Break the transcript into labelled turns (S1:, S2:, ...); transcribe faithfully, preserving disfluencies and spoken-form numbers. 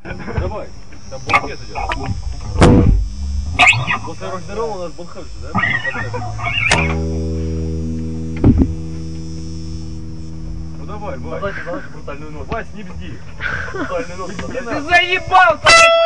S1: Давай, там банкет идет. После Рождества у нас банкет же, да? Ну давай, Вась.
S2: Задача, задача, брутальную ногу.
S1: Вась, не бди.
S2: Брутальную ногу.
S3: Ты заебал, блядь!